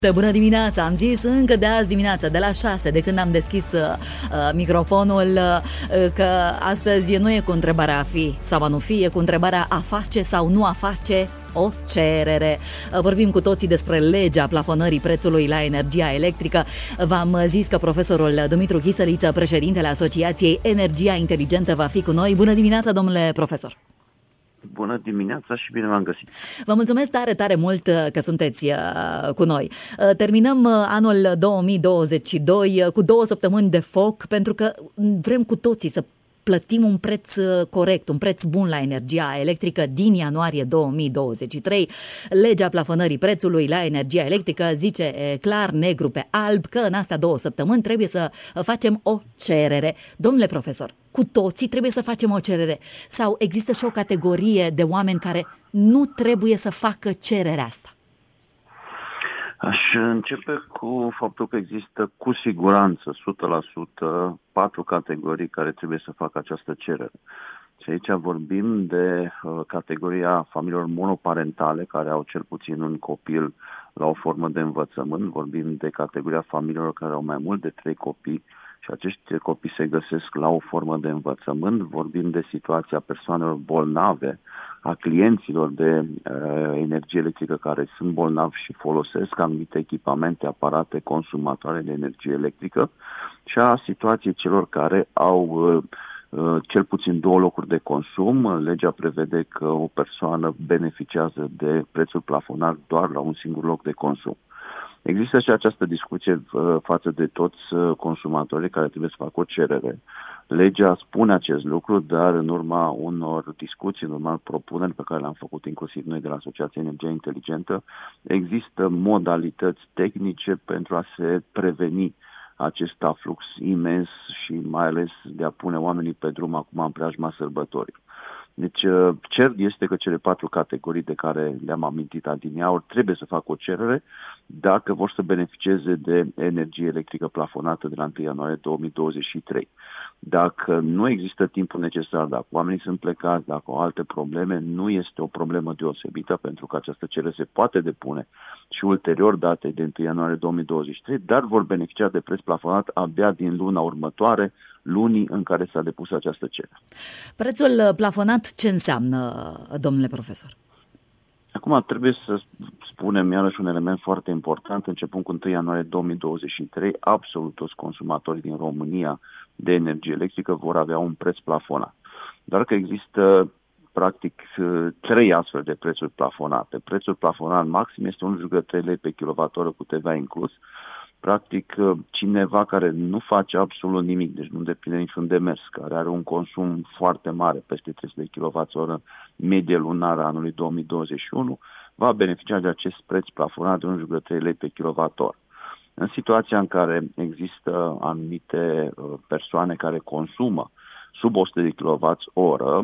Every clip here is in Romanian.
Bună dimineața! Am zis încă de azi dimineața, de la 6, de când am deschis microfonul, că astăzi nu e cu întrebarea a fi sau a nu fi, e cu întrebarea a face sau nu a face o cerere. Vorbim cu toții despre legea plafonării prețului la energia electrică. V-am zis că profesorul Dumitru Chisăliță, președintele Asociației Energia Inteligentă, va fi cu noi. Bună dimineața, domnule profesor! Bună dimineața și bine v-am găsit! Vă mulțumesc tare mult că sunteți cu noi. Terminăm anul 2022 cu 2 săptămâni de foc, pentru că vrem cu toții să plătim un preț corect, un preț bun la energia electrică din ianuarie 2023. Legea plafonării prețului la energia electrică zice clar, negru pe alb, că în astea 2 săptămâni trebuie să facem o cerere. Domnule profesor, cu toții trebuie să facem o cerere sau există și o categorie de oameni care nu trebuie să facă cererea asta? Aș începe cu faptul că există cu siguranță 100% 4 categorii care trebuie să facă această cerere. Și aici vorbim de categoria familiilor monoparentale care au cel puțin un copil la o formă de învățământ. Vorbim de categoria familiilor care au mai mult de 3 copii și acești copii se găsesc la o formă de învățământ. Vorbim de situația persoanelor bolnave, a clienților de energie electrică care sunt bolnavi și folosesc anumite echipamente, aparate consumatoare de energie electrică și a situației celor care au cel puțin 2 locuri de consum. Legea prevede că o persoană beneficiază de prețul plafonat doar la un singur loc de consum. Există și această discuție față de toți consumatorii care trebuie să facă o cerere. Legea spune acest lucru, dar în urma unor discuții, în urma propuneri pe care le-am făcut inclusiv noi de la Asociația Energia Inteligentă, există modalități tehnice pentru a se preveni acest aflux imens și mai ales de a pune oamenii pe drum acum în preajma sărbătorii. Deci, cert este că cele 4 categorii de care le-am amintit adineauri trebuie să facă o cerere dacă vor să beneficieze de energie electrică plafonată de la 1 ianuarie 2023. Dacă nu există timpul necesar, dacă oamenii sunt plecați, dacă au alte probleme, nu este o problemă deosebită pentru că această cerere se poate depune și ulterior datei de 1 ianuarie 2023, dar vor beneficia de preț plafonat abia din luna următoare, lunii în care s-a depus această cerere. Prețul plafonat ce înseamnă, domnule profesor? Acum trebuie să spunem iarăși un element foarte important. Începând cu 1 ianuarie 2023, absolut toți consumatorii din România de energie electrică vor avea un preț plafonat. Doar că există practic 3 astfel de prețuri plafonate. Prețul plafonat maxim este 1,3 lei pe kWh cu TVA inclus. Practic, cineva care nu face absolut nimic, deci nu deprinde niciun demers, care are un consum foarte mare, peste 300 de kWh medie lunară anului 2021, va beneficia de acest preț plafonat de 1,3 lei pe kWh. În situația în care există anumite persoane care consumă sub 100 de kWh,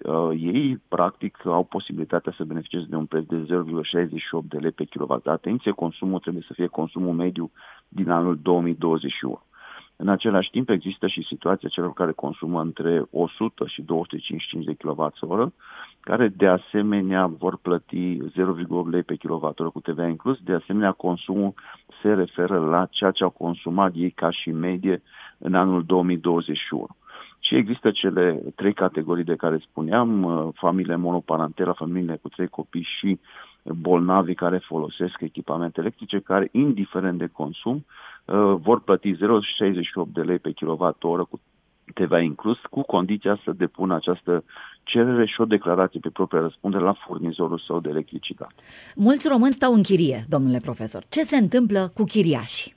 ei practic au posibilitatea să beneficieze de un preț de 0,68 de lei pe kWh. Atenție, consumul trebuie să fie consumul mediu din anul 2021. În același timp există și situația celor care consumă între 100 și 255 de kWh, care de asemenea vor plăti 0,8 lei pe kWh cu TVA inclus. De asemenea, consumul se referă la ceea ce au consumat ei ca și medie în anul 2021. Și există cele 3 categorii de care spuneam, familiile monoparentale, familiile cu 3 copii și bolnavi care folosesc echipamente electrice, care, indiferent de consum, vor plăti 0,68 de lei pe kWh cu TVA inclus, cu condiția să depună această cerere și o declarație pe propria răspundere la furnizorul său de electricitate. Mulți români stau în chirie, domnule profesor. Ce se întâmplă cu chiriașii?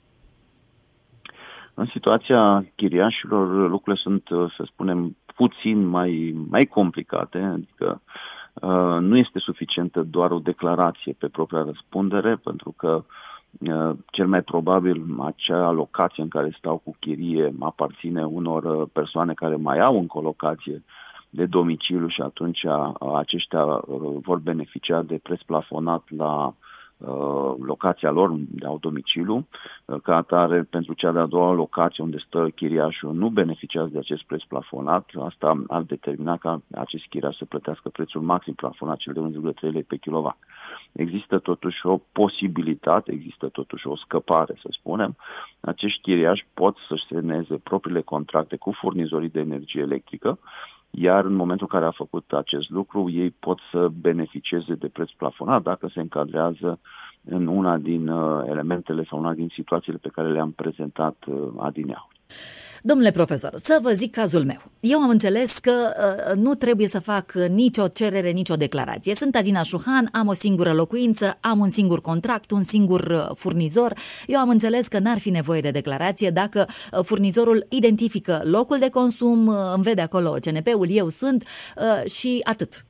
În situația chiriașilor, lucrurile sunt, să spunem, puțin mai complicate, adică nu este suficientă doar o declarație pe propria răspundere, pentru că cel mai probabil acea locație în care stau cu chirie aparține unor persoane care mai au încă o locație de domiciliu și atunci aceștia vor beneficia de preț plafonat la locația lor de au domiciliu. Ca atare, pentru cea de-a doua locație unde stă chiriașul nu beneficiază de acest preț plafonat. Asta ar determina ca acest chiriaș să plătească prețul maxim plafonat, cel de 1,3 lei pe kilowatt. există totuși o posibilitate, există totuși o scăpare, să spunem. Acești chiriași pot să-și semneze propriile contracte cu furnizorii de energie electrică, iar în momentul în care a făcut acest lucru, ei pot să beneficieze de preț plafonat dacă se încadrează în una din elementele sau una din situațiile pe care le-am prezentat adineauri. Domnule profesor, să vă zic cazul meu. Eu am înțeles că nu trebuie să fac nicio cerere, nicio declarație. Sunt Adina Șuhan, am o singură locuință, am un singur contract, un singur furnizor. Eu am înțeles că n-ar fi nevoie de declarație dacă furnizorul identifică locul de consum, îmi vede acolo CNP-ul, eu sunt și atât.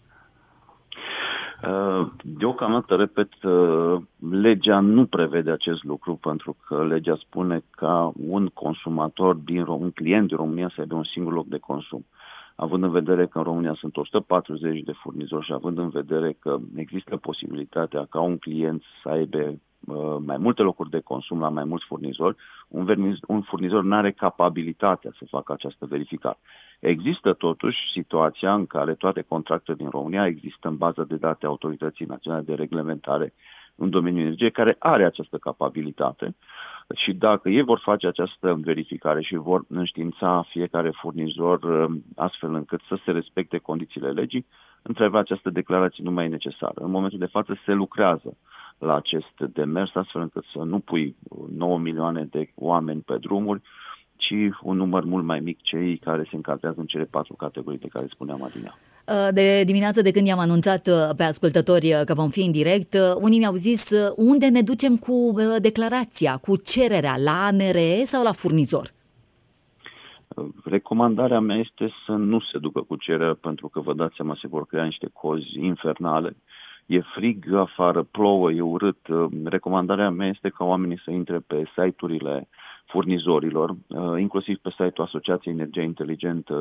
Deocamdată, repet, legea nu prevede acest lucru, pentru că legea spune ca un consumator, un client din România să aibă un singur loc de consum. Având în vedere că în România sunt 140 de furnizori și având în vedere că există posibilitatea ca un client să aibă mai multe locuri de consum la mai mulți furnizori, un furnizor nu are capabilitatea să facă această verificare. Există totuși situația în care toate contractele din România există în baza de date a Autorității Naționale de Reglementare în domeniul energiei, care are această capabilitate și dacă ei vor face această verificare și vor înștiința fiecare furnizor astfel încât să se respecte condițiile legii, într-adevăr această declarație nu mai e necesară. În momentul de față se lucrează la acest demers astfel încât să nu pui 9 milioane de oameni pe drumuri, ci un număr mult mai mic, cei care se încadrează în cele 4 categorii de care spuneam adineauri. De dimineață, de când i-am anunțat pe ascultători că vom fi în direct, unii mi-au zis unde ne ducem cu declarația, cu cererea, la ANRE sau la furnizor? Recomandarea mea este să nu se ducă cu cererea, pentru că vă dați seama, se vor crea niște cozi infernale. E frig afară, plouă, e urât. Recomandarea mea este ca oamenii să intre pe site-urile furnizorilor, inclusiv pe site-ul Asociației Energia Inteligentă,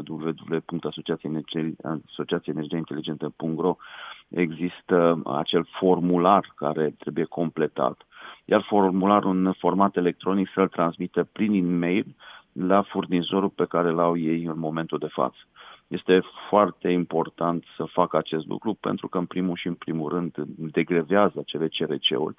www.asociațieenergiainteligentă.ro. Există acel formular care trebuie completat, iar formularul în format electronic să-l transmită prin e-mail la furnizorul pe care l-au ei în momentul de față. Este foarte important să facă acest lucru pentru că în primul rând degrevează acele CRC-uri.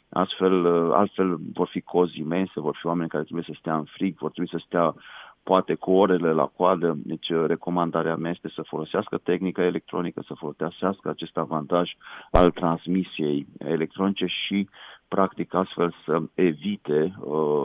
Altfel vor fi cozi imense, vor fi oameni care trebuie să stea în frig, vor trebui să stea poate cu orele la coadă. Deci recomandarea mea este să folosească tehnica electronică, să folosească acest avantaj al transmisiei electronice și practic astfel să evite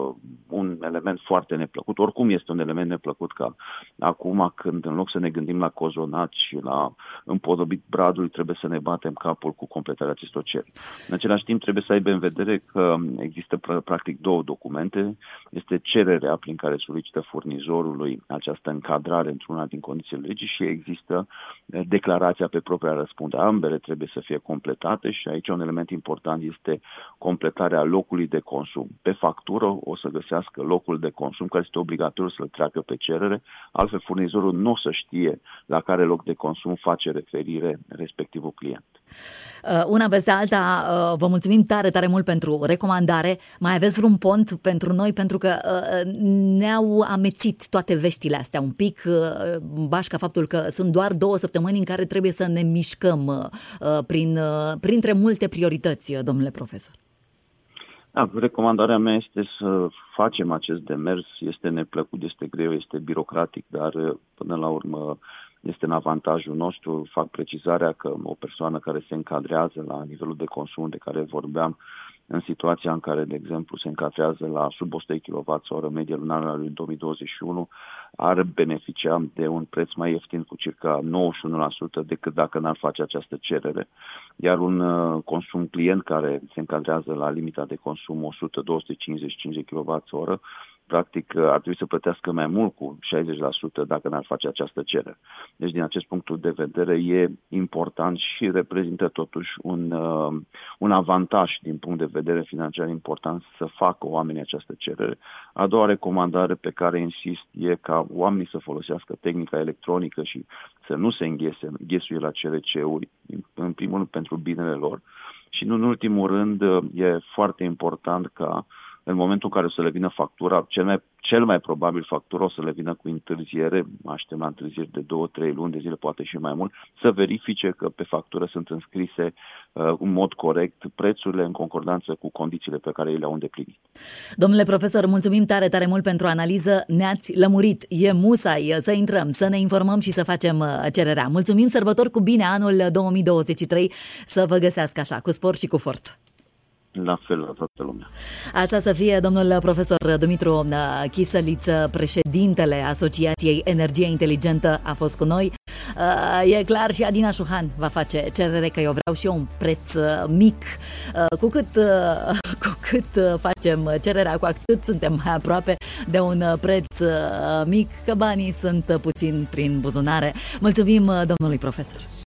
un element foarte neplăcut. Oricum este un element neplăcut ca acum când în loc să ne gândim la cozonat și la împodobit bradului, trebuie să ne batem capul cu completarea acestor cereri. În același timp trebuie să aibă în vedere că există practic 2 documente. Este cererea prin care solicită furnizorului această încadrare într-una din condițiile legii și există declarația pe propria răspundere. Ambele trebuie să fie completate și aici un element important este completarea locului de consum. Pe factură o să găsească locul de consum care este obligatoriu să-l treacă pe cerere, altfel furnizorul nu o să știe la care loc de consum face referire respectivul client. Una peste alta, vă mulțumim tare, tare mult pentru recomandare. Mai aveți vreun pont pentru noi? Pentru că ne-au amețit toate veștile astea un pic, bașca faptul că sunt doar 2 săptămâni în care trebuie să ne mișcăm printre multe priorități, domnule profesor. Da, recomandarea mea este să facem acest demers. Este neplăcut, este greu, este birocratic, dar până la urmă este în avantajul nostru. Fac precizarea că o persoană care se încadrează la nivelul de consum de care vorbeam, în situația în care, de exemplu, se încadrează la sub 100 kWh medie lunară în 2021, ar beneficia de un preț mai ieftin cu circa 91% decât dacă n-ar face această cerere. Iar un consum client care se încadrează la limita de consum 100, 250 kWh, practic ar trebui să plătească mai mult cu 60% dacă n-ar face această cerere. Deci din acest punct de vedere e important și reprezintă totuși un avantaj din punct de vedere financiar important să facă oamenii această cerere. A doua recomandare pe care insist e ca oamenii să folosească tehnica electronică și să nu se înghesuie la CRC-uri, în primul rând pentru binele lor. Și în ultimul rând e foarte important ca În momentul în care o să le vină factura, cel mai probabil factura o să le vină cu întârziere, așteptăm la întârzieri de 2-3 luni de zile, poate și mai mult, să verifice că pe factură sunt înscrise în mod corect prețurile în concordanță cu condițiile pe care le-au îndeplinit. Domnule profesor, mulțumim tare, tare mult pentru analiză, ne-ați lămurit, e musai să intrăm, să ne informăm și să facem cererea. Mulțumim, sărbători cu bine anul 2023, să vă găsească așa, cu spor și cu forță. La fel la toată lumea. Așa să fie, domnul profesor Dumitru Chisăliță, președintele Asociației Energie Inteligentă, a fost cu noi. E clar, și Adina Șuhan va face cerere, că eu vreau și eu un preț mic. Cu cât facem cererea, cu atât suntem mai aproape de un preț mic, că banii sunt puțin prin buzunare. Mulțumim domnului profesor.